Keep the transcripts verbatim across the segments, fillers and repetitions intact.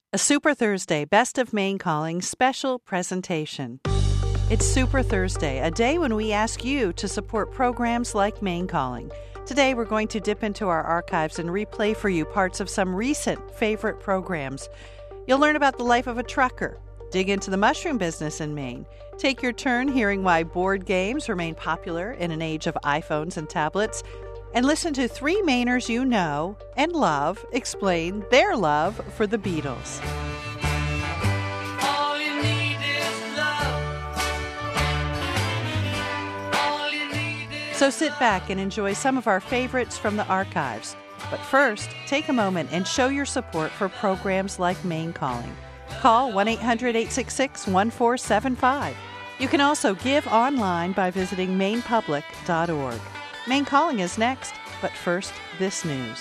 A Super Thursday Best of Maine Calling special presentation. It's Super Thursday, a day when we ask you to support programs like Maine Calling. Today we're going to dip into our archives and replay for you parts of some recent favorite programs. You'll learn about the life of a trucker, dig into the mushroom business in Maine, take your turn hearing why board games remain popular in an age of iPhones and tablets, and listen to three Mainers you know and love explain their love for the Beatles. All you need is love. All you need is So sit back and enjoy some of our favorites from the archives. But first, take a moment and show your support for programs like Maine Calling. Call one eight hundred, eight six six, one four seven five. You can also give online by visiting maine public dot org. Maine Calling is next, but first, this news.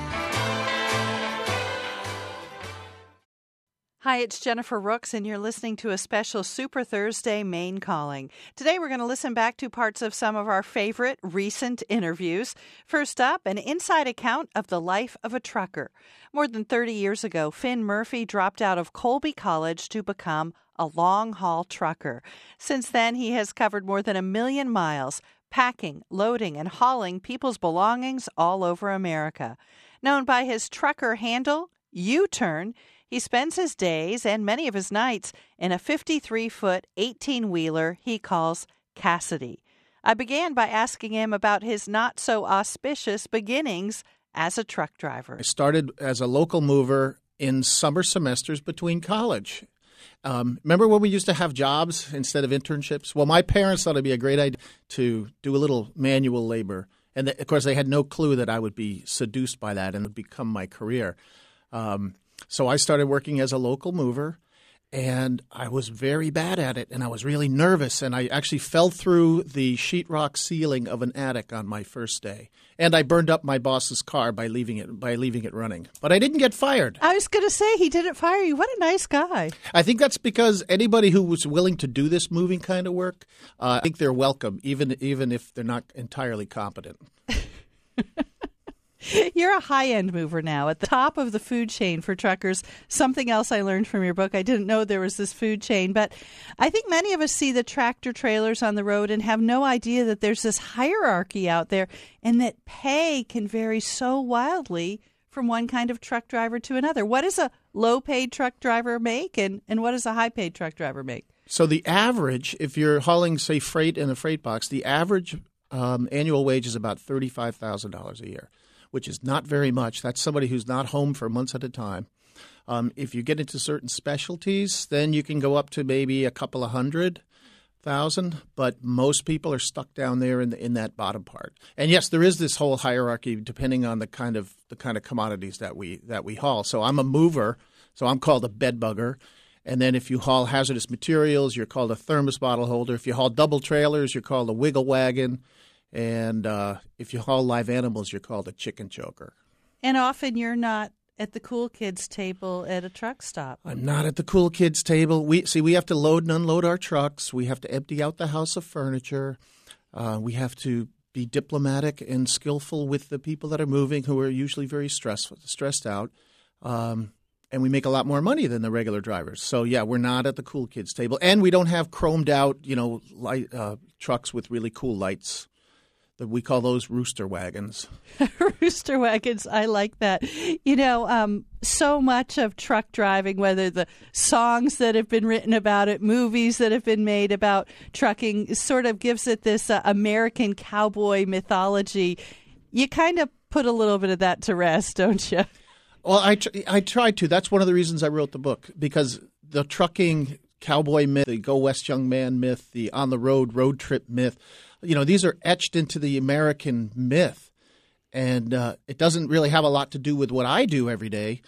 Hi, it's Jennifer Rooks, and you're listening to a special Super Thursday Maine Calling. Today, we're going to listen back to parts of some of our favorite recent interviews. First up, an inside account of the life of a trucker. More than thirty years ago, Finn Murphy dropped out of Colby College to become a long-haul trucker. Since then, he has covered more than a million miles, packing, loading, and hauling people's belongings all over America. Known by his trucker handle, U-Turn, he spends his days and many of his nights in a fifty-three foot eighteen-wheeler he calls Cassidy. I began by asking him about his not-so-auspicious beginnings as a truck driver. I started as a local mover in summer semesters between college. Um, remember when we used to have jobs instead of internships? Well, my parents thought it'd be a great idea to do a little manual labor. And, th- of course, they had no clue that I would be seduced by that and it would become my career. Um, so I started working as a local mover, and I was very bad at it, and I was really nervous. And I actually fell through the sheetrock ceiling of an attic on my first day. And I burned up my boss's car by leaving it by leaving it running. But I didn't get fired. I was going to say, he didn't fire you. What a nice guy. I think that's because anybody who was willing to do this moving kind of work, uh, I think they're welcome, even even if they're not entirely competent. You're a high-end mover now, at the top of the food chain for truckers. Something else I learned from your book. I didn't know there was this food chain, but I think many of us see the tractor trailers on the road and have no idea that there's this hierarchy out there and that pay can vary so wildly from one kind of truck driver to another. What does a low-paid truck driver make, and, and what does a high-paid truck driver make? So the average, if you're hauling, say, freight in a freight box, the average um, annual wage is about thirty-five thousand dollars a year, which is not very much. That's somebody who's not home for months at a time. Um, if you get into certain specialties, then you can go up to maybe a couple of hundred thousand, but most people are stuck down there in the, in that bottom part. And yes, there is this whole hierarchy depending on the kind of the kind of commodities that we that we haul. So I'm a mover, so I'm called a bed bugger. And then if you haul hazardous materials, you're called a thermos bottle holder. If you haul double trailers, you're called a wiggle wagon. And uh, if you haul live animals, you're called a chicken choker. And often you're not at the cool kids table at a truck stop. I'm not at the cool kids table. We see we have to load and unload our trucks. We have to empty out the house of furniture. Uh, we have to be diplomatic and skillful with the people that are moving, who are usually very stressed stressed out. Um, and we make a lot more money than the regular drivers. So yeah, we're not at the cool kids table, and we don't have chromed out, you know, light uh, trucks with really cool lights. We call those rooster wagons. Rooster wagons. I like that. You know, um, so much of truck driving, whether the songs that have been written about it, movies that have been made about trucking, sort of gives it this uh, American cowboy mythology. You kind of put a little bit of that to rest, don't you? Well, I, tr- I tried to. That's one of the reasons I wrote the book, because the trucking cowboy myth, the Go West Young Man myth, the on the road road trip myth, you know, these are etched into the American myth, and uh, it doesn't really have a lot to do with what I do every day.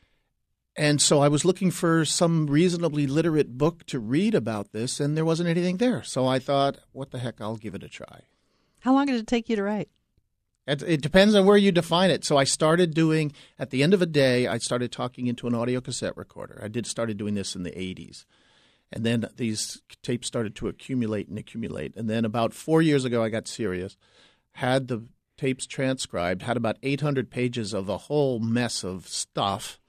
And so I was looking for some reasonably literate book to read about this, and there wasn't anything there. So I thought, what the heck, I'll give it a try. How long did it take you to write? It, it depends on where you define it. So I started doing, at the end of a day, I started talking into an audio cassette recorder. I did started doing this in the eighties. And then these tapes started to accumulate and accumulate. And then about four years ago, I got serious, had the tapes transcribed, had about eight hundred pages of a whole mess of stuff,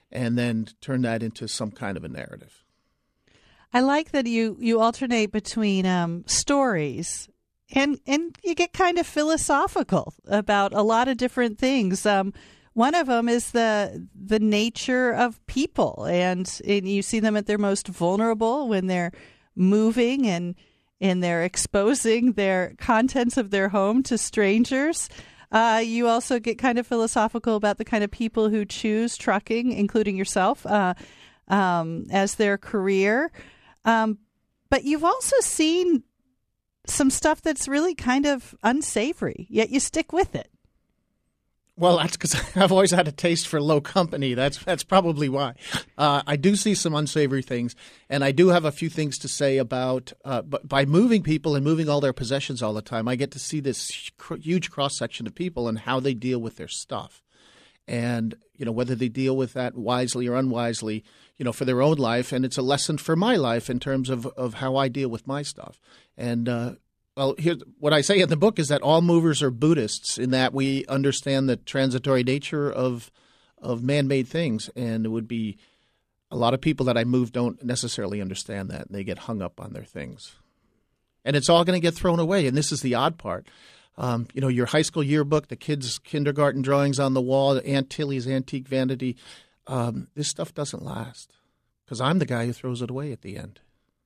and then turn that into some kind of a narrative. I like that you, you alternate between um, stories and and you get kind of philosophical about a lot of different things. Um, one of them is the the nature of people, and, and you see them at their most vulnerable when they're moving and and they're exposing their contents of their home to strangers. Uh, you also get kind of philosophical about the kind of people who choose trucking, including yourself, uh, um, as their career. Um, but you've also seen some stuff that's really kind of unsavory, yet you stick with it. Well, that's because I've always had a taste for low company. That's that's probably why. Uh, I do see some unsavory things, and I do have a few things to say about uh, – but by moving people and moving all their possessions all the time, I get to see this huge cross-section of people and how they deal with their stuff. And, you know, whether they deal with that wisely or unwisely, you know, for their own life. And it's a lesson for my life in terms of, of how I deal with my stuff. And, uh, well, here, what I say in the book is that all movers are Buddhists, in that we understand the transitory nature of of man-made things. And it would be a lot of people that I move don't necessarily understand that. And they get hung up on their things. And it's all going to get thrown away. And this is the odd part. Um, you know, your high school yearbook, the kids' kindergarten drawings on the wall, Aunt Tilly's antique vanity, um, this stuff doesn't last because I'm the guy who throws it away at the end.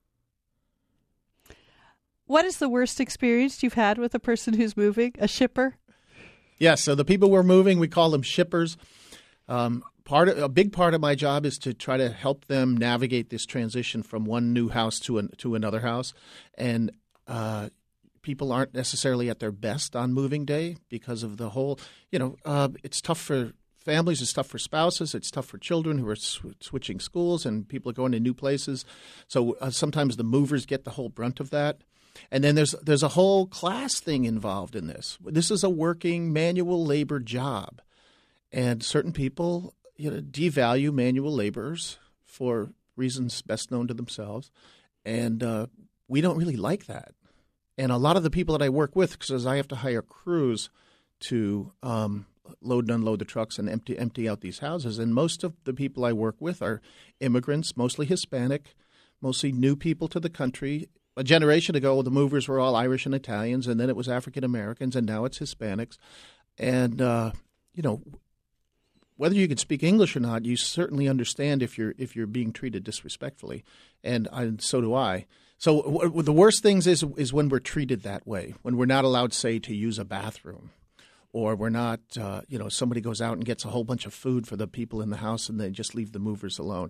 What is the worst experience you've had with a person who's moving, a shipper? Yes, yeah, so the people we're moving, we call them shippers. Um, part of, a big part of my job is to try to help them navigate this transition from one new house to an, to another house. And uh people aren't necessarily at their best on moving day because of the whole, you know, uh, it's tough for families, it's tough for spouses, it's tough for children who are sw- switching schools and people are going to new places. So uh, sometimes the movers get the whole brunt of that. And then there's there's a whole class thing involved in this. This is a working manual labor job. And certain people, you know, devalue manual laborers for reasons best known to themselves. And uh, we don't really like that. And a lot of the people that I work with, because I have to hire crews to um, load and unload the trucks and empty empty out these houses, and most of the people I work with are immigrants, mostly Hispanic, mostly new people to the country. A generation ago, the movers were all Irish and Italians, and then it was African Americans, and now it's Hispanics. And, uh, you know, whether you can speak English or not, you certainly understand if you're if you're being treated disrespectfully, and, and so do I. So w- the worst things is is when we're treated that way, when we're not allowed, say, to use a bathroom, or we're not, uh, you know, somebody goes out and gets a whole bunch of food for the people in the house and they just leave the movers alone.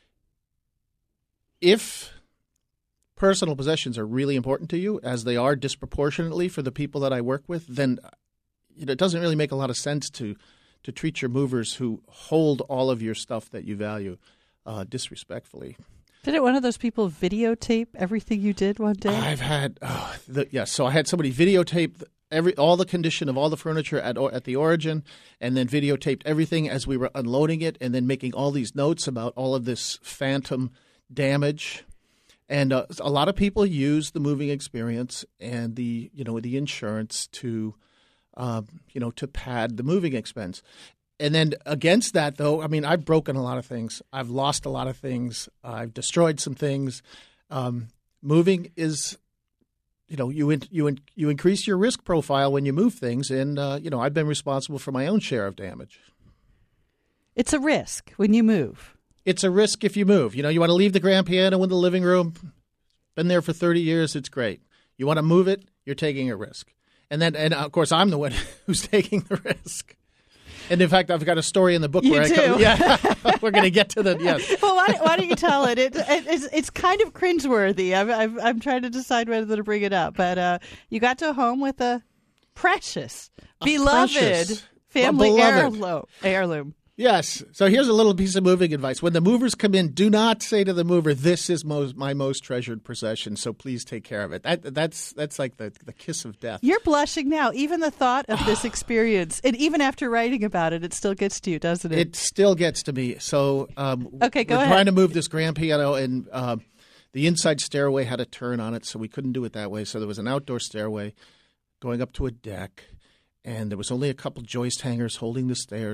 If personal possessions are really important to you, as they are disproportionately for the people that I work with, then you know, it doesn't really make a lot of sense to to treat your movers who hold all of your stuff that you value uh, disrespectfully. Didn't one of those people videotape everything you did one day? I've had, oh, the, yes. Yeah, so I had somebody videotape every all the condition of all the furniture at at the origin, and then videotaped everything as we were unloading it, and then making all these notes about all of this phantom damage. And uh, a lot of people use the moving experience and the you know the insurance to, uh, you know, to pad the moving expense. And then against that, though, I mean, I've broken a lot of things. I've lost a lot of things. I've destroyed some things. Um, moving is, you know, you in, you in, you increase your risk profile when you move things, and uh, you know, I've been responsible for my own share of damage. It's a risk when you move. It's a risk if you move. You know, you want to leave the grand piano in the living room. Been there for thirty years. It's great. You want to move it. You're taking a risk, and then, and of course, I'm the one who's taking the risk. And in fact, I've got a story in the book you where do. I come, yeah, we're going to get to the yes. Well, why, why don't you tell it? It, it it's, it's kind of cringeworthy. I'm, I'm I'm trying to decide whether to bring it up. But uh, you got to a home with a precious, a beloved precious, family beloved. heirloom. heirloom. Yes. So here's a little piece of moving advice. When the movers come in, do not say to the mover, "This is most, my most treasured possession, so please take care of it." That, that's that's like the, the kiss of death. You're blushing now. Even the thought of this experience, and even after writing about it, it still gets to you, doesn't it? It still gets to me. So um, okay, go we're ahead. trying to move this grand piano, and uh, the inside stairway had a turn on it, so we couldn't do it that way. So there was an outdoor stairway going up to a deck, and there was only a couple joist hangers holding the stairs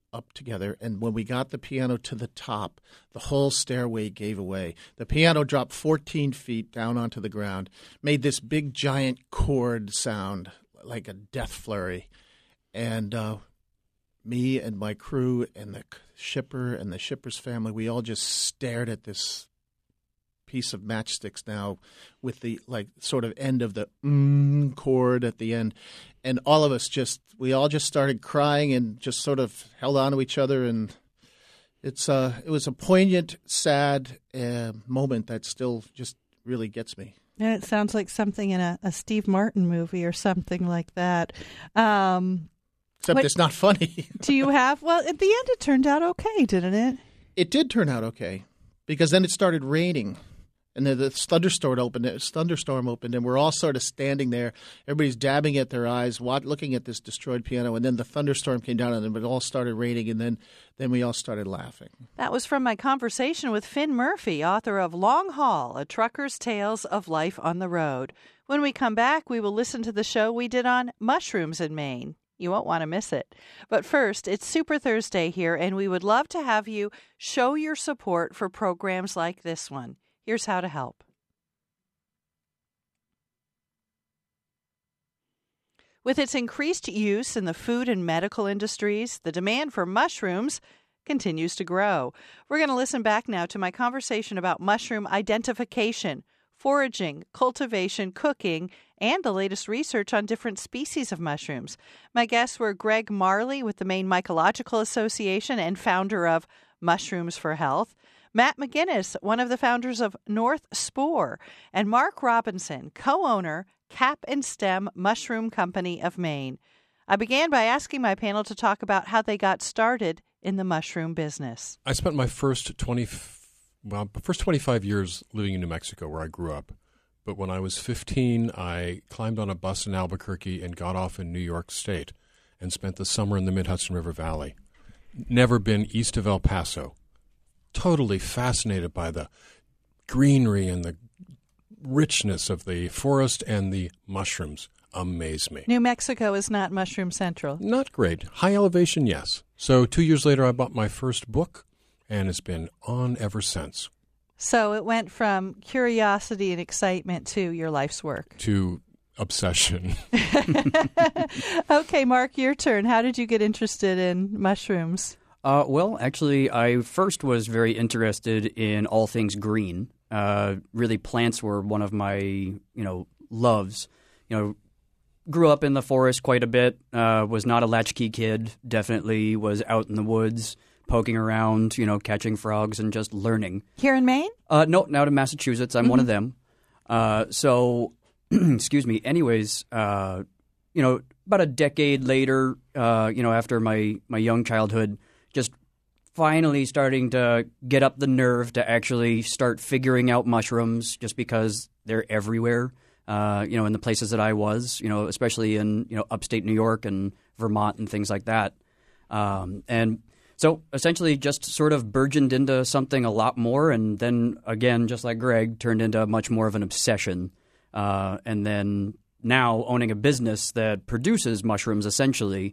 up together, and when we got the piano to the top, the whole stairway gave away. The piano dropped fourteen feet down onto the ground, made this big giant chord sound like a death flurry, and uh, me and my crew and the shipper and the shipper's family, we all just stared at this piece of matchsticks now with the like sort of end of the mm chord at the end, and all of us just we all just started crying and just sort of held on to each other, and it's uh it was a poignant, sad uh, moment that still just really gets me. And it sounds like something in a, a Steve Martin movie or something like that. Um, Except what, it's not funny. Do you have? Well, at the end, it turned out okay, didn't it? It did turn out okay, because then it started raining. And then the thunderstorm opened. Thunderstorm opened, and we're all sort of standing there. Everybody's dabbing at their eyes, looking at this destroyed piano. And then the thunderstorm came down, and it all started raining. And then, then we all started laughing. That was from my conversation with Finn Murphy, author of Long Haul: A Trucker's Tales of Life on the Road. When we come back, we will listen to the show we did on mushrooms in Maine. You won't want to miss it. But first, it's Super Thursday here, and we would love to have you show your support for programs like this one. Here's how to help. With its increased use in the food and medical industries, the demand for mushrooms continues to grow. We're going to listen back now to my conversation about mushroom identification, foraging, cultivation, cooking, and the latest research on different species of mushrooms. My guests were Greg Marley with the Maine Mycological Association and founder of Mushrooms for Health, Matt McGinnis, one of the founders of North Spore, and Mark Robinson, co-owner, Cap and Stem Mushroom Company of Maine. I began by asking my panel to talk about how they got started in the mushroom business. I spent my first twenty, well, first twenty-five years living in New Mexico, where I grew up. But when I was fifteen, I climbed on a bus in Albuquerque and got off in New York State and spent the summer in the Mid-Hudson River Valley. Never been east of El Paso. Totally fascinated by the greenery and the richness of the forest, and the mushrooms amaze me. New Mexico is not mushroom central. Not great. High elevation, yes. So two years later, I bought my first book, and it's been on ever since. So it went from curiosity and excitement to your life's work. To obsession. Okay, Mark, your turn. How did you get interested in mushrooms? Uh, well, actually, I first was very interested in all things green. Uh, really, plants were one of my, you know, loves. You know, grew up in the forest quite a bit. Uh, was not a latchkey kid. Definitely was out in the woods, poking around, you know, catching frogs and just learning. Here in Maine? Uh, no, out in Massachusetts. I'm mm-hmm. one of them. Uh, so, excuse me. Anyways, uh, you know, about a decade later, uh, you know, after my my young childhood, just finally starting to get up the nerve to actually start figuring out mushrooms, just because they're everywhere, uh, you know, in the places that I was, you know, especially in, you know, upstate New York and Vermont and things like that. Um, and so essentially just sort of burgeoned into something a lot more, and then again, just like Greg, turned into much more of an obsession. Uh, and then now owning a business that produces mushrooms essentially,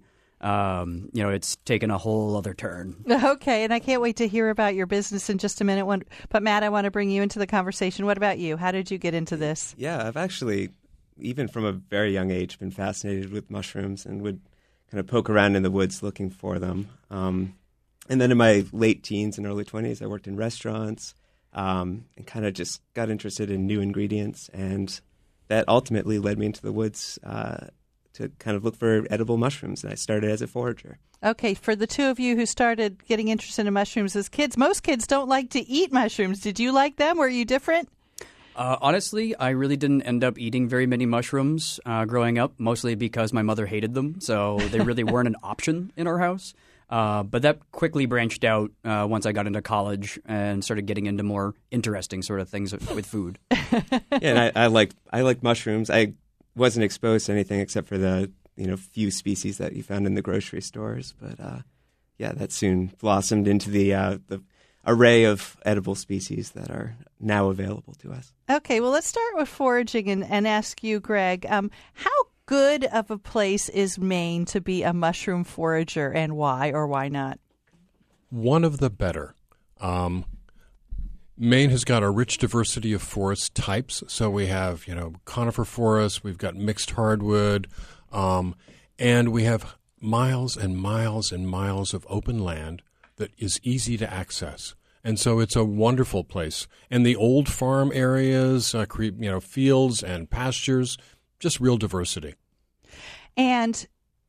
Um, you know, it's taken a whole other turn. Okay, and I can't wait to hear about your business in just a minute. But Matt, I want to bring you into the conversation. What about you? How did you get into this? Yeah, I've actually, even from a very young age, been fascinated with mushrooms and would kind of poke around in the woods looking for them. Um, and then in my late teens and early twenties, I worked in restaurants um, and kind of just got interested in new ingredients. And that ultimately led me into the woods uh to kind of look for edible mushrooms, and I started as a forager. Okay, for the two of you who started getting interested in mushrooms as kids, most kids don't like to eat mushrooms. Did you like them? Were you different? Uh, honestly, I really didn't end up eating very many mushrooms uh, growing up, mostly because my mother hated them, so they really weren't an option in our house. Uh, but that quickly branched out uh, once I got into college and started getting into more interesting sort of things with food. Yeah, and I, I like I like mushrooms. I wasn't exposed to anything except for the, you know, few species that you found in the grocery stores. But, uh, yeah, that soon blossomed into the uh, the array of edible species that are now available to us. Okay, well, let's start with foraging and, and ask you, Greg, um, how good of a place is Maine to be a mushroom forager, and why or why not? One of the better. Um, Maine has got a rich diversity of forest types. So we have, you know, conifer forests, we've got mixed hardwood, um, and we have miles and miles and miles of open land that is easy to access. And so it's a wonderful place. And the old farm areas, uh, cre- you know, fields and pastures, just real diversity. And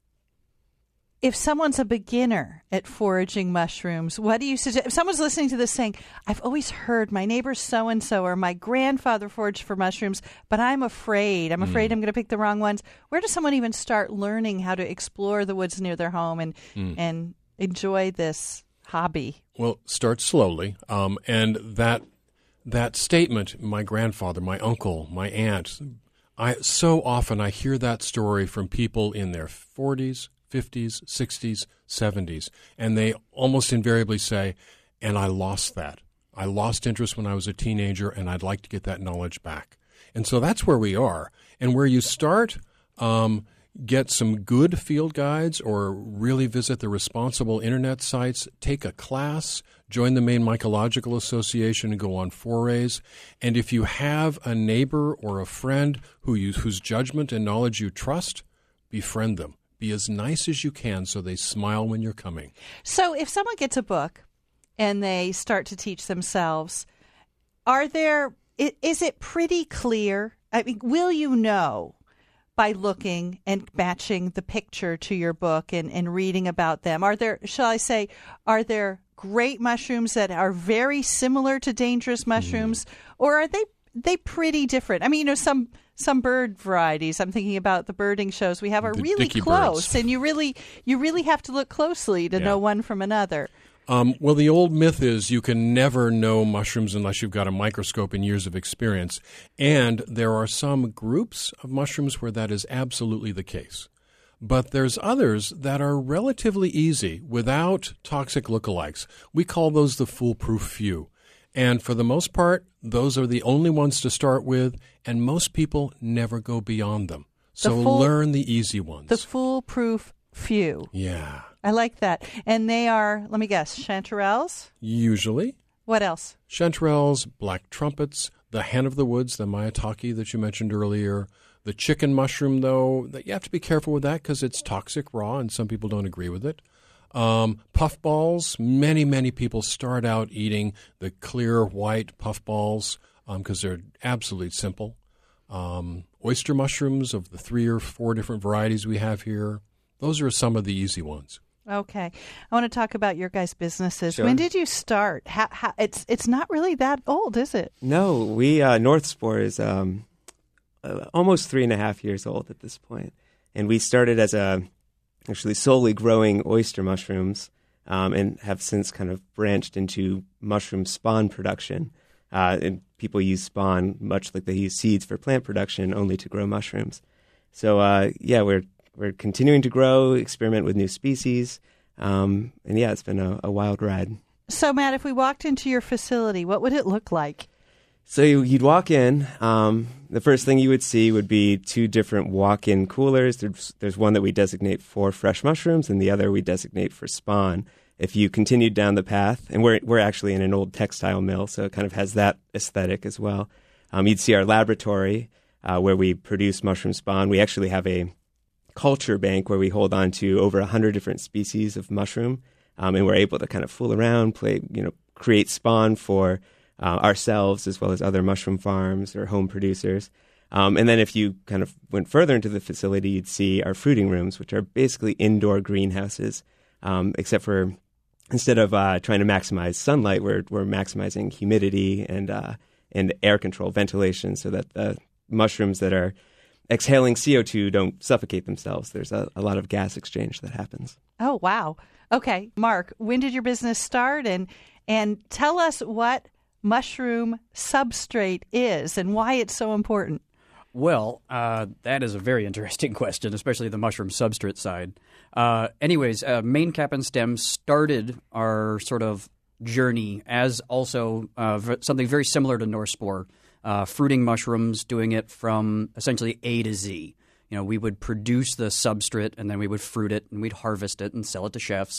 if someone's a beginner at foraging mushrooms, what do you suggest? If someone's listening to this saying, I've always heard my neighbor so-and-so or my grandfather foraged for mushrooms, but I'm afraid. I'm afraid mm. I'm going to pick the wrong ones. Where does someone even start learning how to explore the woods near their home and mm. and enjoy this hobby? Well, start slowly. Um, and that that statement, my grandfather, my uncle, my aunt, I so often I hear that story from people in their forties, fifties, sixties, seventies, and they almost invariably say, and I lost that. I lost interest when I was a teenager, and I'd like to get that knowledge back. And so that's where we are. And where you start, um, get some good field guides or really visit the responsible internet sites, take a class, join the Maine Mycological Association and go on forays. And if you have a neighbor or a friend who you, whose judgment and knowledge you trust, befriend them. Be as nice as you can so they smile when you're coming. So if someone gets a book and they start to teach themselves, are there, is it pretty clear? I mean, will you know by looking and matching the picture to your book and, and reading about them? Are there, shall I say, are there great mushrooms that are very similar to dangerous mushrooms, mm. or are they they pretty different? I mean, you know, some some bird varieties, I'm thinking about the birding shows we have, are the really dicky close, birds. and you really you really have to look closely to yeah. know one from another. Um, well, the old myth is you can never know mushrooms unless you've got a microscope and years of experience. And there are some groups of mushrooms where that is absolutely the case. But there's others that are relatively easy without toxic lookalikes. We call those the foolproof few. And for the most part, those are the only ones to start with, and most people never go beyond them. So the full, learn the easy ones. The foolproof few. Yeah. I like that. And they are, let me guess, chanterelles? Usually. What else? Chanterelles, black trumpets, the hen of the woods, the maitake that you mentioned earlier. The chicken mushroom, though, that you have to be careful with that because it's toxic raw and some people don't agree with it. Um, puffballs, many, many people start out eating the clear white puffballs because um, they're absolutely simple. Um, oyster mushrooms of the three or four different varieties we have here. Those are some of the easy ones. Okay. I want to talk about your guys' businesses. Sure. When did you start? How, how, it's it's not really that old, is it? No, we uh, North Spore is um, uh, almost three and a half years old at this point. And we started as a actually solely growing oyster mushrooms um, and have since kind of branched into mushroom spawn production. Uh, and people use spawn much like they use seeds for plant production, only to grow mushrooms. So, uh, yeah, we're We're continuing to grow, experiment with new species, um, and yeah, it's been a, a wild ride. So, Matt, if we walked into your facility, what would it look like? So you, you'd walk in. Um, the first thing you would see would be two different walk-in coolers. There's, there's one that we designate for fresh mushrooms, and the other we designate for spawn. If you continued down the path, and we're we're actually in an old textile mill, so it kind of has that aesthetic as well. Um, you'd see our laboratory uh, where we produce mushroom spawn. We actually have a culture bank where we hold on to over one hundred different species of mushroom, um, and we're able to kind of fool around, play, you know, create spawn for uh, ourselves as well as other mushroom farms or home producers. Um, and then if you kind of went further into the facility, you'd see our fruiting rooms, which are basically indoor greenhouses, um, except for instead of uh, trying to maximize sunlight, we're we're maximizing humidity and uh, and air control, ventilation, so that the mushrooms that are exhaling C O two don't suffocate themselves. There's a, a lot of gas exchange that happens. Oh, wow. Okay. Mark, when did your business start? And and tell us what mushroom substrate is and why it's so important. Well, uh, that is a very interesting question, especially the mushroom substrate side. Uh, anyways, uh, Maine Cap and Stem started our sort of journey as also uh, v- something very similar to North Spore. Uh, fruiting mushrooms, doing it from essentially A to Z. You know, we would produce the substrate and then we would fruit it and we'd harvest it and sell it to chefs.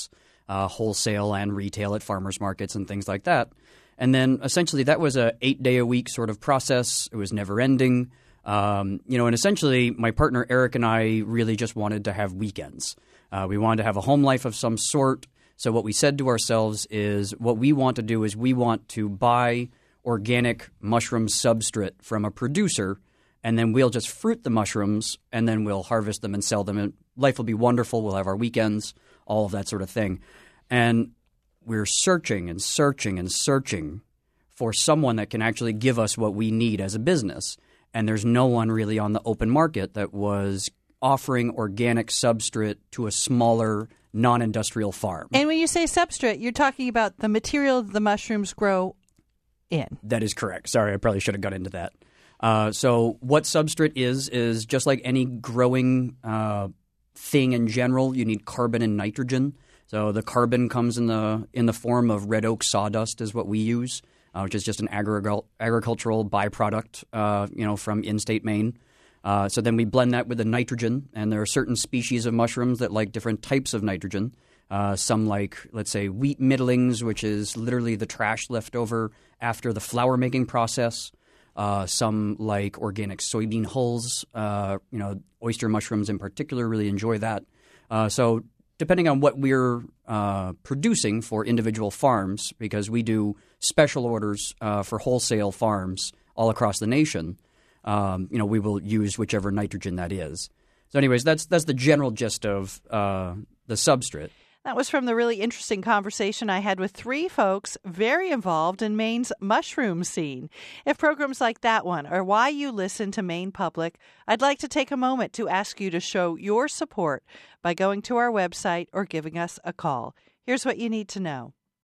uh, wholesale and retail at farmers markets and things like that. And then essentially that was a eight-day-a-week sort of process. It was never-ending. Um, you know, and essentially my partner Eric and I really just wanted to have weekends. Uh, we wanted to have a home life of some sort. So what we said to ourselves is what we want to do is we want to buy organic mushroom substrate from a producer, and then we'll just fruit the mushrooms, and then we'll harvest them and sell them. And life will be wonderful. We'll have our weekends, all of that sort of thing. And we're searching and searching and searching for someone that can actually give us what we need as a business. And there's no one really on the open market that was offering organic substrate to a smaller, non-industrial farm. And when you say substrate, you're talking about the material the mushrooms grow in. That is correct. Sorry, I probably should have got into that. Uh, so what substrate is, is just like any growing uh, thing in general, you need carbon and nitrogen. So the carbon comes in the in the form of red oak sawdust is what we use, uh, which is just an agri- agricultural byproduct uh, you know, from in-state Maine. Uh, so then we blend that with the nitrogen, and there are certain species of mushrooms that like different types of nitrogen. Uh, some like, let's say, wheat middlings, which is literally the trash left over after the flour making process. Uh, some like organic soybean hulls. Uh, you know, oyster mushrooms in particular really enjoy that. Uh, so depending on what we're uh, producing for individual farms, because we do special orders uh, for wholesale farms all across the nation, Um, you know, we will use whichever nitrogen that is. So anyways, that's that's the general gist of uh, the substrate. That was from the really interesting conversation I had with three folks very involved in Maine's mushroom scene. If programs like that one are why you listen to Maine Public, I'd like to take a moment to ask you to show your support by going to our website or giving us a call. Here's what you need to know.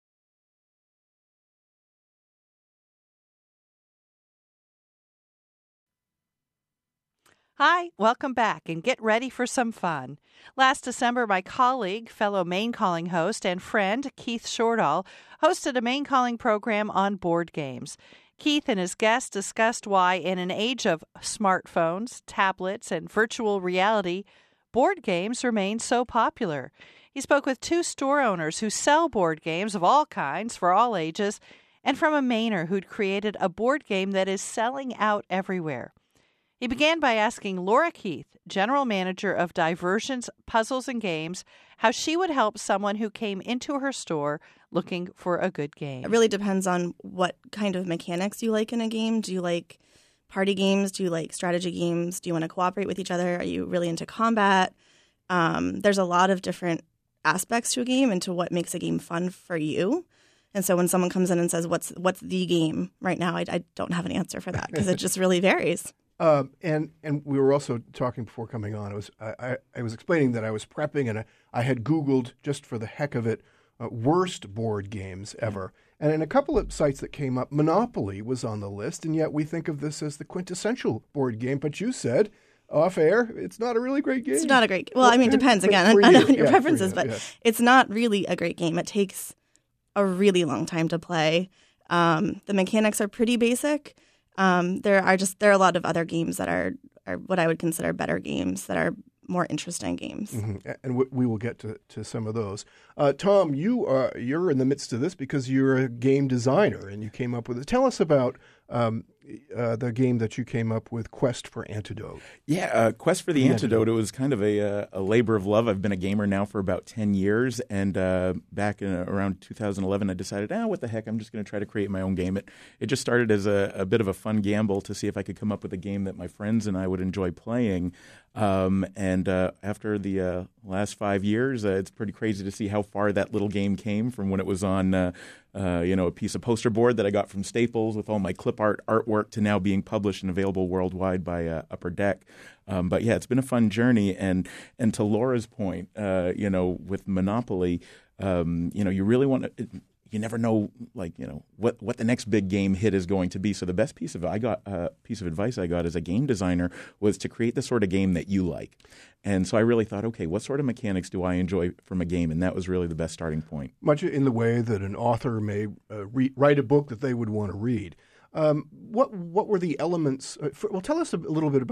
Hi, welcome back, and get ready for some fun. Last December, my colleague, fellow Maine Calling host, and friend Keith Shortall hosted a Maine Calling program on board games. Keith and his guests discussed why, in an age of smartphones, tablets, and virtual reality, board games remain so popular. He spoke with two store owners who sell board games of all kinds for all ages, and from a Mainer who'd created a board game that is selling out everywhere. He began by asking Laura Keith, General Manager of Diversions, Puzzles, and Games, how she would help someone who came into her store looking for a good game. It really depends on what kind of mechanics you like in a game. Do you like party games? Do you like strategy games? Do you want to cooperate with each other? Are you really into combat? Um, there's a lot of different aspects to a game and to what makes a game fun for you. And so when someone comes in and says, what's what's the game right now, I, I don't have an answer for that because it just really varies. Um, and and we were also talking before coming on. I was I, I, I was explaining that I was prepping and I, I had Googled just for the heck of it uh, worst board games ever. And in a couple of sites that came up, Monopoly was on the list, and yet we think of this as the quintessential board game. But you said off air, it's not a really great game. It's not a great. Well, I mean, it depends again. I know your yeah, preferences, you, but yeah. It's not really a great game. It takes a really long time to play. Um, the mechanics are pretty basic. Um, there are just there are a lot of other games that are, are what I would consider better games that are more interesting games. Mm-hmm. And w- we will get to, to some of those. Uh, Tom, you are you're in the midst of this because you're a game designer and you came up with it. Tell us about um, uh, the game that you came up with, Quest for Antidote. Yeah, uh, Quest for the Yeah. Antidote. It was kind of a, uh, a labor of love. I've been a gamer now for about ten years, and uh, back in uh, around two thousand eleven, I decided, ah, what the heck, I'm just going to try to create my own game. It it just started as a, a bit of a fun gamble to see if I could come up with a game that my friends and I would enjoy playing. Um, and uh, after the uh, last five years, uh, it's pretty crazy to see how far that little game came from when it was on uh, uh, you know, a piece of poster board that I got from Staples with all my clip art artwork to now being published and available worldwide by uh, Upper Deck. Um, but yeah, it's been a fun journey. And and to Laura's point, uh, you know, with Monopoly, um, you know, you really want to. You never know, like, you know, what, what the next big game hit is going to be. So the best piece of I got uh, piece of advice I got as a game designer was to create the sort of game that you like. And so I really thought, okay, what sort of mechanics do I enjoy from a game? And that was really the best starting point. Much in the way that an author may uh, re- write a book that they would want to read. Um, what what were the elements? Uh, for, well, tell us a little bit about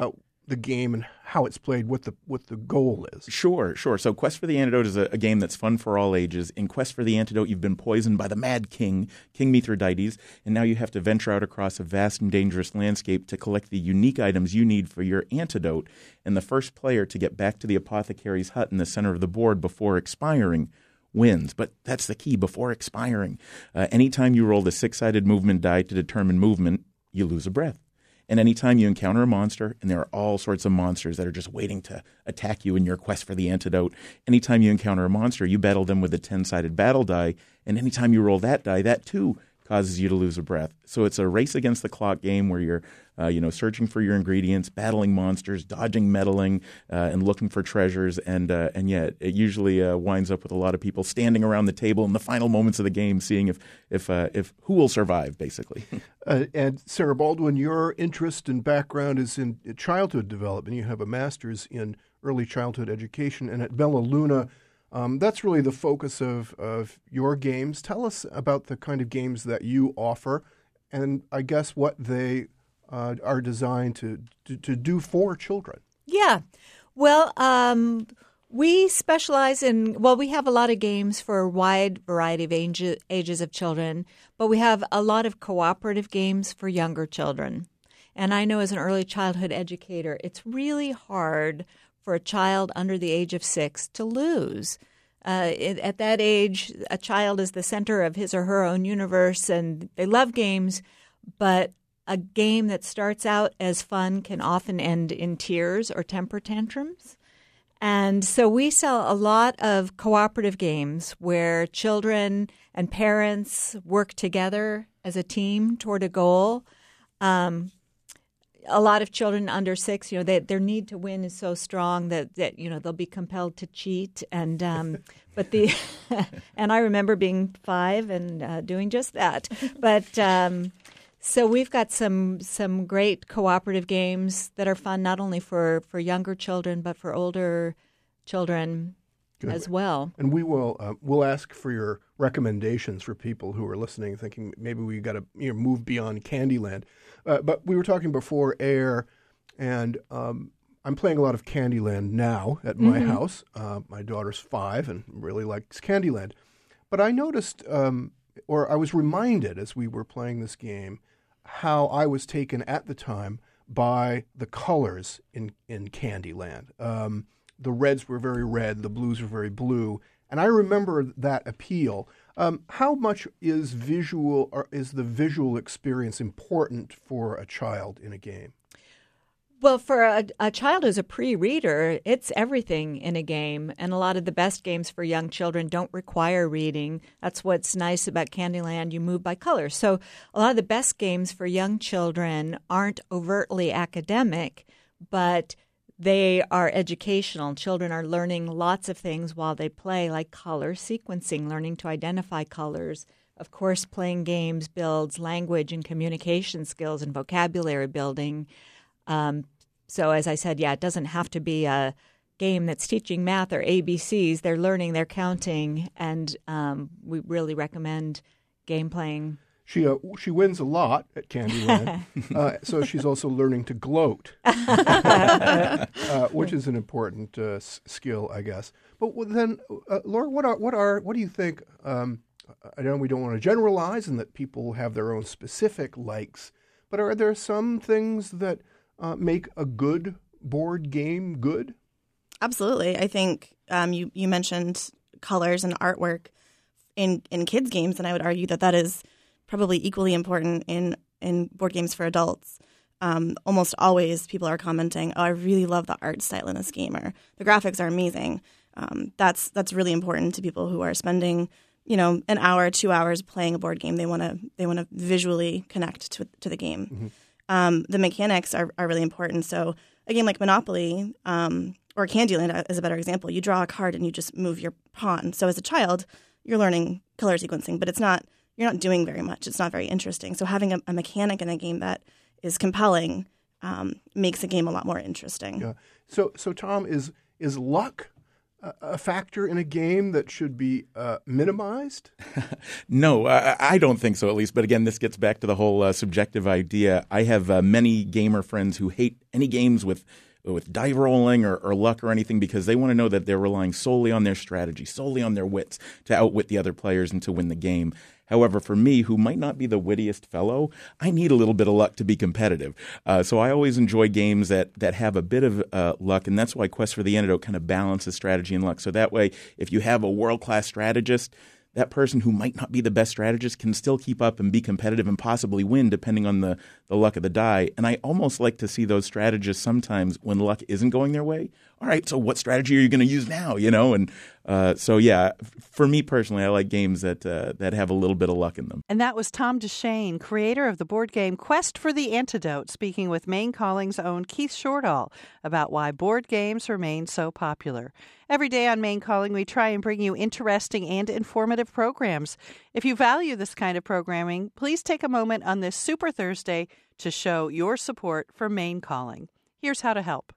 the game and how it's played, what the what the goal is. Sure, sure. So Quest for the Antidote is a, a game that's fun for all ages. In Quest for the Antidote, you've been poisoned by the Mad King, King Mithridates, and now you have to venture out across a vast and dangerous landscape to collect the unique items you need for your antidote. And the first player to get back to the apothecary's hut in the center of the board before expiring wins. But that's the key, before expiring. Uh, anytime you roll the six-sided movement die to determine movement, you lose a breath. And anytime you encounter a monster, and there are all sorts of monsters that are just waiting to attack you in your quest for the antidote, anytime you encounter a monster, you battle them with a ten-sided battle die, and anytime you roll that die, that too causes you to lose a breath. So it's a race against the clock game where you're uh, you know, searching for your ingredients, battling monsters, dodging meddling, uh, and looking for treasures. And uh, and yeah, it usually uh, winds up with a lot of people standing around the table in the final moments of the game, seeing if if uh, if who will survive, basically. uh, and Sarah Baldwin, your interest and background is in childhood development. You have a master's in early childhood education, and at Bella Luna, um, that's really the focus of of your games. Tell us about the kind of games that you offer, and I guess what they Uh, are designed to, to to do for children. Yeah. Well, um, we specialize in, well, we have a lot of games for a wide variety of age, ages of children, but we have a lot of cooperative games for younger children. And I know as an early childhood educator, it's really hard for a child under the age of six to lose. Uh, it, at that age, a child is the center of his or her own universe, and they love games, but a game that starts out as fun can often end in tears or temper tantrums. And so we sell a lot of cooperative games where children and parents work together as a team toward a goal. Um, a lot of children under six, you know, they, their need to win is so strong that, that you know, they'll be compelled to cheat. And um, but the and I remember being five and uh, doing just that. But um, So we've got some some great cooperative games that are fun not only for, for younger children but for older children Good. as well. And we will uh, we'll ask for your recommendations for people who are listening, thinking maybe we got to you know move beyond Candyland. Uh, but we were talking before air, and um, I'm playing a lot of Candyland now at my Mm-hmm. house. Uh, my daughter's five and really likes Candyland. But I noticed, um, or I was reminded as we were playing this game, how I was taken at the time by the colors in, in Candyland. Um, the reds were very red, the blues were very blue, and I remember that appeal. Um, how much is visual or is the visual experience important for a child in a game? Well, for a, a child who's a pre-reader, it's everything in a game. And a lot of the best games for young children don't require reading. That's what's nice about Candyland. You move by color. So a lot of the best games for young children aren't overtly academic, but they are educational. Children are learning lots of things while they play, like color sequencing, learning to identify colors. Of course, playing games builds language and communication skills and vocabulary building. Um, so as I said, yeah, it doesn't have to be a game that's teaching math or A B Cs. They're learning, they're counting, and um, we really recommend game playing. She uh, she wins a lot at Candyland, uh, so she's also learning to gloat, uh, which is an important uh, s- skill, I guess. But then, uh, Laura, what are what are what do you think? Um, I know we don't want to generalize, and that people have their own specific likes, but are there some things that uh, make a good board game good? Absolutely. I think um, you, you mentioned colors and artwork in, in kids' games, and I would argue that that is probably equally important in, in board games for adults. Um, almost always people are commenting, oh, I really love the art style in this game, or the graphics are amazing. Um, that's that's really important to people who are spending, you know, an hour, two hours playing a board game. They want to they want to visually connect to to the game. Mm-hmm. Um, the mechanics are, are really important. So a game like Monopoly um, or Candyland is a better example. You draw a card and you just move your pawn. So as a child, you're learning color sequencing, but it's not you're not doing very much. It's not very interesting. So having a, a mechanic in a game that is compelling um, makes a game a lot more interesting. Yeah. So so Tom, is is luck a, a factor in a game that should be uh, minimized? No, I, I don't think so, at least. But again, this gets back to the whole uh, subjective idea. I have uh, many gamer friends who hate any games with with die rolling or, or luck or anything, because they want to know that they're relying solely on their strategy, solely on their wits to outwit the other players and to win the game. However, for me, who might not be the wittiest fellow, I need a little bit of luck to be competitive. Uh, so I always enjoy games that that have a bit of uh, luck, and that's why Quest for the Antidote kind of balances strategy and luck. So that way, if you have a world-class strategist, that person who might not be the best strategist can still keep up and be competitive and possibly win depending on the, the luck of the die. And I almost like to see those strategists sometimes when luck isn't going their way. All right, so what strategy are you going to use now? You know, and uh, so yeah, for me personally, I like games that uh, that have a little bit of luck in them. And that was Tom Deshane, creator of the board game Quest for the Antidote, speaking with Maine Calling's own Keith Shortall about why board games remain so popular. Every day on Maine Calling, we try and bring you interesting and informative programs. If you value this kind of programming, please take a moment on this Super Thursday to show your support for Maine Calling. Here's how to help.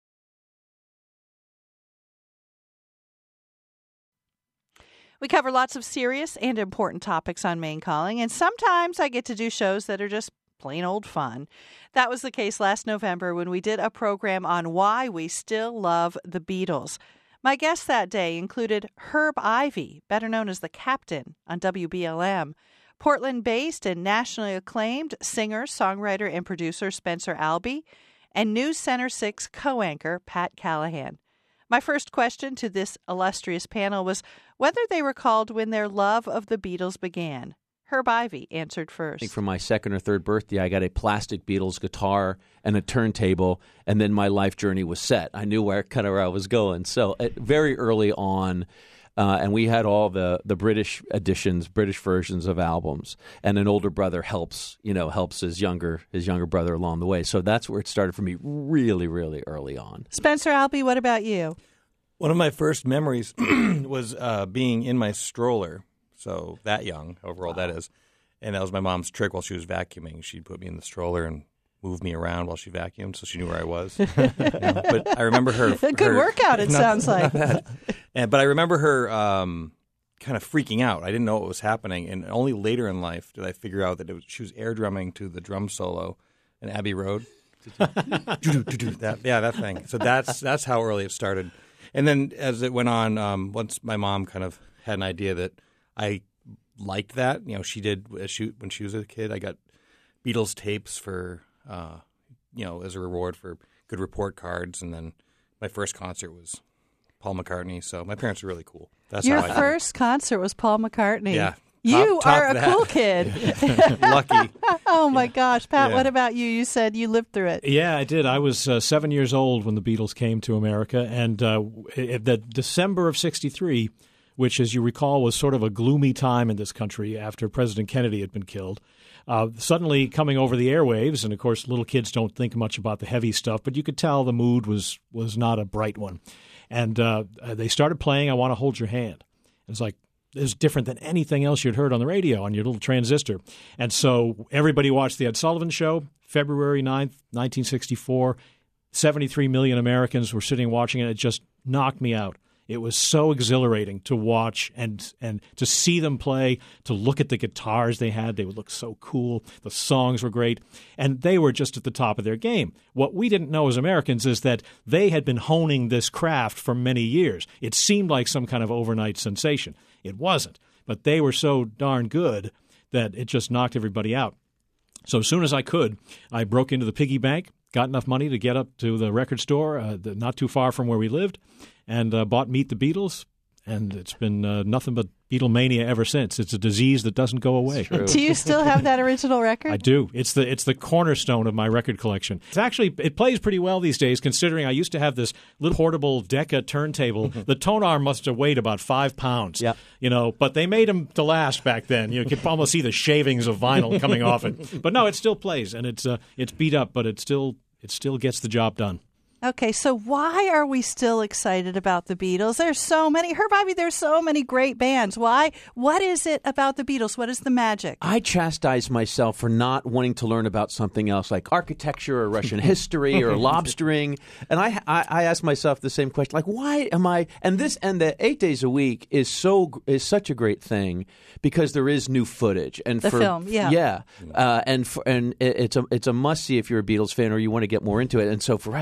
We cover lots of serious and important topics on Maine Calling, and sometimes I get to do shows that are just plain old fun. That was the case last November when we did a program on why we still love the Beatles. My guests that day included Herb Ivey, better known as the Captain on W B L M, Portland-based and nationally acclaimed singer, songwriter, and producer Spencer Albee, and News Center six co-anchor Pat Callahan. My first question to this illustrious panel was whether they recalled when their love of the Beatles began. Herb Ivey answered first. I think for my second or third birthday, I got a plastic Beatles guitar and a turntable, and then my life journey was set. I knew where kind of where I was going. So uh, very early on, uh, and we had all the, the British editions, British versions of albums, and an older brother helps, you know, helps his younger his younger brother along the way. So that's where it started for me, really, really early on. Spencer Albee, what about you? One of my first memories was uh, being in my stroller. So that young, however old wow. that is. And that was my mom's trick while she was vacuuming. She'd put me in the stroller and move me around while she vacuumed so she knew where I was. you know, but I remember her... A good her, workout, it not, sounds like. and, but I remember her um, kind of freaking out. I didn't know what was happening. And only later in life did I figure out that it was, she was air drumming to the drum solo in Abbey Road. that, yeah, that thing. So that's that's how early it started. And then as it went on, um, once my mom kind of had an idea that I liked that. You know, she did as she, when she was a kid. I got Beatles tapes for, uh, you know, as a reward for good report cards. And then my first concert was Paul McCartney. So my parents were really cool. That's Your how I first concert was Paul McCartney. Yeah. You top, top are a that. cool kid. Lucky. Oh, my gosh. Pat, Yeah. what about you? You said you lived through it. Yeah, I did. I was uh, seven years old when the Beatles came to America, and uh, in the December of sixty-three, which, as you recall, was sort of a gloomy time in this country after President Kennedy had been killed, uh, suddenly coming over the airwaves, and of course little kids don't think much about the heavy stuff, but you could tell the mood was, was not a bright one. And uh, they started playing I Want to Hold Your Hand. It was like, is different than anything else you'd heard on the radio on your little transistor. And so everybody watched the Ed Sullivan Show, February ninth, nineteen sixty-four. seventy-three million Americans were sitting watching it. It just knocked me out. It was so exhilarating to watch and and to see them play, to look at the guitars they had. They would look so cool. The songs were great. And they were just at the top of their game. What we didn't know as Americans is that they had been honing this craft for many years. It seemed like some kind of overnight sensation. It wasn't. But they were so darn good that it just knocked everybody out. So as soon as I could, I broke into the piggy bank, got enough money to get up to the record store uh, the, not too far from where we lived, and uh, bought Meet the Beatles, and it's been uh, nothing but Beatlemania ever since. It's a disease that doesn't go away. Do you still have that original record? I do. It's the it's the cornerstone of my record collection. It's actually it plays pretty well these days, considering I used to have this little portable Decca turntable. The tone arm must have weighed about five pounds. Yeah. You know, but they made them to last back then. You could almost see the shavings of vinyl coming off it. But no, it still plays, and it's uh, it's beat up, but it still it still gets the job done. Okay, so why are we still excited about the Beatles? There's so many. Herb Ivey, there's so many great bands. Why? What is it about the Beatles? What is the magic? I chastise myself for not wanting to learn about something else like architecture or Russian history or lobstering. And I, I, I ask myself the same question, like, why am I – and this and the eight days a week is so is such a great thing because there is new footage. And the for, film, yeah. Yeah. Uh, and for, and it, it's a, it's a must-see if you're a Beatles fan or you want to get more into it. And so for us, it was like there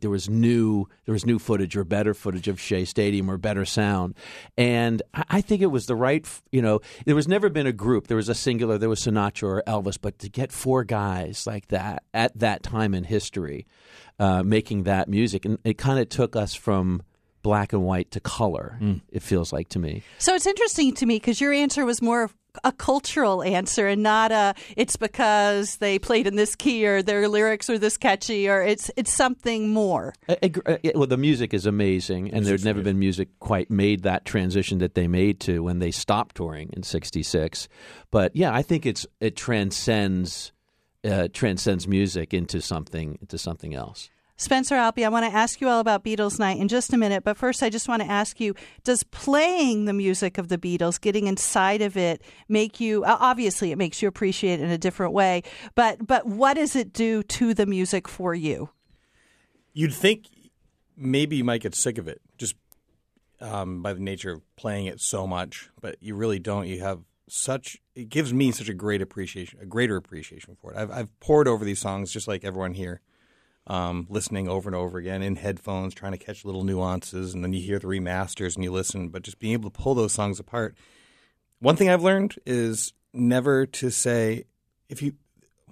there was new there was new footage or better footage of Shea Stadium or better sound. And I, I think it was the right, you know, there was never been a group. There was a singular, there was Sinatra or Elvis, but to get four guys like that at that time in history uh, making that music, and it kind of took us from black and white to color, mm. it feels like to me. So it's interesting to me because your answer was more of a cultural answer and not a it's because they played in this key or their lyrics are this catchy, or it's it's something more. I, I, well, the music is amazing, and there'd never been music quite made that transition that they made to when they stopped touring in sixty-six. But yeah, I think it's it transcends uh, transcends music into something into something else. Spencer Alpey, I want to ask you all about Beatles Night in just a minute, but first I just want to ask you, does playing the music of the Beatles, getting inside of it, make you, obviously it makes you appreciate it in a different way, but but what does it do to the music for you? You'd think maybe you might get sick of it, just um, by the nature of playing it so much, but you really don't. You have such, it gives me such a great appreciation, a greater appreciation for it. I've, I've poured over these songs just like everyone here. Um, listening over and over again in headphones, trying to catch little nuances, and then you hear the remasters and you listen, but just being able to pull those songs apart. One thing I've learned is never to say, if you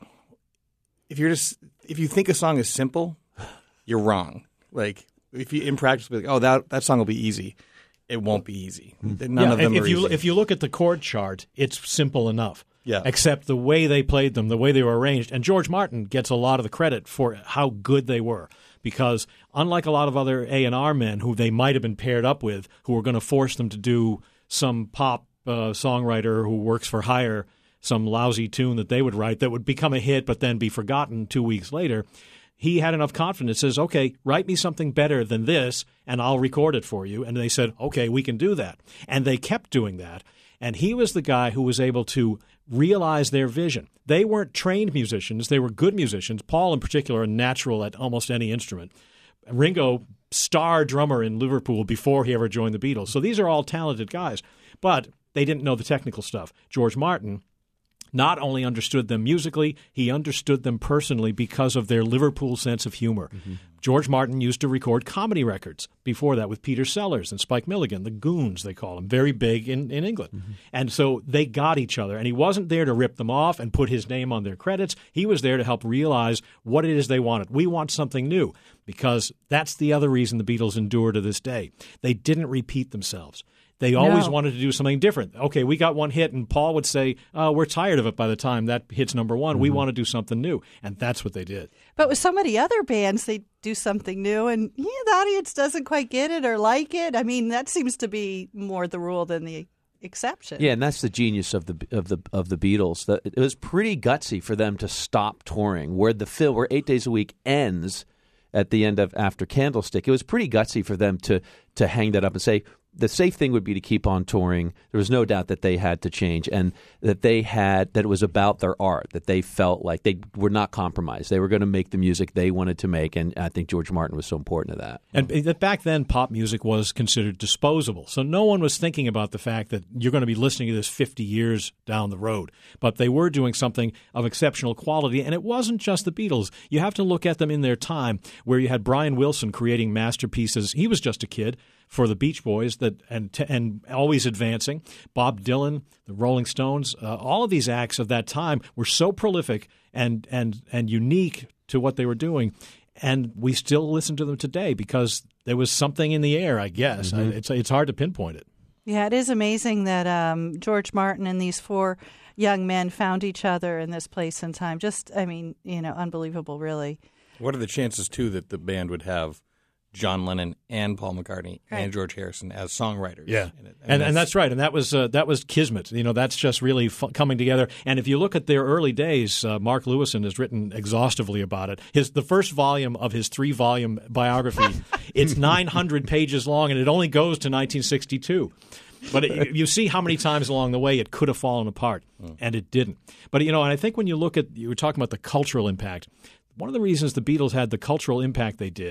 if you're just if you think a song is simple, you're wrong. Like if you in practice be like, oh that that song will be easy. It won't be easy. None yeah, of them if are you easy. if you look at the chord chart, it's simple enough. Yeah. Except the way they played them, the way they were arranged. And George Martin gets a lot of the credit for how good they were. Because unlike a lot of other A and R men who they might have been paired up with, who were going to force them to do some pop uh, songwriter who works for hire, some lousy tune that they would write that would become a hit but then be forgotten two weeks later, he had enough confidence, says, okay, write me something better than this and I'll record it for you. And they said, okay, we can do that. And they kept doing that. And he was the guy who was able to realize their vision. They weren't trained musicians. They were good musicians. Paul, in particular, a natural at almost any instrument. Ringo, star drummer in Liverpool before he ever joined the Beatles. So these are all talented guys. But they didn't know the technical stuff. George Martin not only understood them musically, he understood them personally because of their Liverpool sense of humor. Mm-hmm. George Martin used to record comedy records before that with Peter Sellers and Spike Milligan, the Goons, they call them, very big in, in England. Mm-hmm. And so they got each other. And he wasn't there to rip them off and put his name on their credits. He was there to help realize what it is they wanted. We want something new, because that's the other reason the Beatles endure to this day. They didn't repeat themselves. They always no. wanted to do something different. Okay, we got one hit, and Paul would say, oh, we're tired of it by the time that hits number one. Mm-hmm. We want to do something new. And that's what they did. But with so many other bands, they do something new, and yeah, the audience doesn't quite get it or like it. I mean, that seems to be more the rule than the exception. Yeah, and that's the genius of the of the of the Beatles. The, it was pretty gutsy for them to stop touring, where the film, where Eight Days a Week ends at the end of After Candlestick. It was pretty gutsy for them to to hang that up and say, the safe thing would be to keep on touring. There was no doubt that they had to change, and that they had that it was about their art, that they felt like they were not compromised. They were going to make the music they wanted to make, and I think George Martin was so important to that. And that back then, pop music was considered disposable, so no one was thinking about the fact that you're going to be listening to this fifty years down the road. But they were doing something of exceptional quality, and it wasn't just the Beatles. You have to look at them in their time, where you had Brian Wilson creating masterpieces. He was just a kid for the Beach Boys, that and and always advancing. Bob Dylan, the Rolling Stones, uh, all of these acts of that time were so prolific and and and unique to what they were doing, and we still listen to them today because there was something in the air, I guess. Mm-hmm. I, it's it's hard to pinpoint it. Yeah, it is amazing that um, George Martin and these four young men found each other in this place and time. Just, I mean, you know, unbelievable, really. What are the chances, too, that the band would have John Lennon and Paul McCartney right. and George Harrison as songwriters? Yeah, in it? and and that's, and that's right, and that was uh, that was kismet. You know, that's just really f- coming together. And if you look at their early days, uh, Mark Lewison has written exhaustively about it. His the first volume of his three volume biography, it's nine hundred pages long, and it only goes to nineteen sixty-two. But it, you see how many times along the way it could have fallen apart, mm. and it didn't. But you know, and I think when you look at, you were talking about the cultural impact. One of the reasons the Beatles had the cultural impact they did,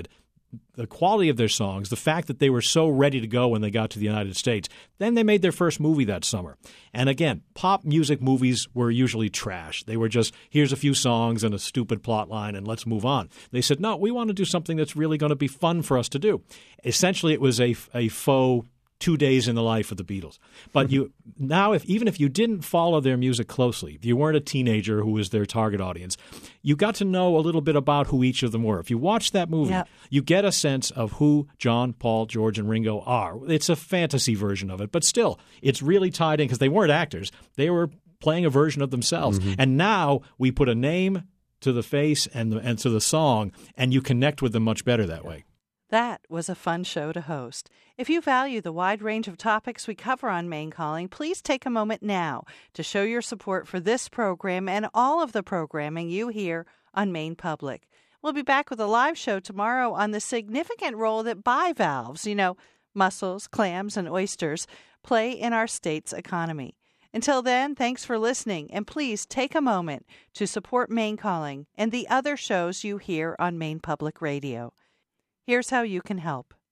the quality of their songs, the fact that they were so ready to go when they got to the United States. Then they made their first movie that summer. And again, pop music movies were usually trash. They were just, here's a few songs and a stupid plot line and let's move on. They said, no, we want to do something that's really going to be fun for us to do. Essentially, it was a, a faux two days in the life of the Beatles. But you now, if even if you didn't follow their music closely, if you weren't a teenager who was their target audience, you got to know a little bit about who each of them were. If you watch that movie, Yep. you get a sense of who John, Paul, George, and Ringo are. It's a fantasy version of it, but still, it's really tied in because they weren't actors. They were playing a version of themselves. Mm-hmm. And now we put a name to the face and, the, and to the song, and you connect with them much better that way. That was a fun show to host. If you value the wide range of topics we cover on Maine Calling, please take a moment now to show your support for this program and all of the programming you hear on Maine Public. We'll be back with a live show tomorrow on the significant role that bivalves, you know, mussels, clams, and oysters, play in our state's economy. Until then, thanks for listening, and please take a moment to support Maine Calling and the other shows you hear on Maine Public Radio. Here's how you can help.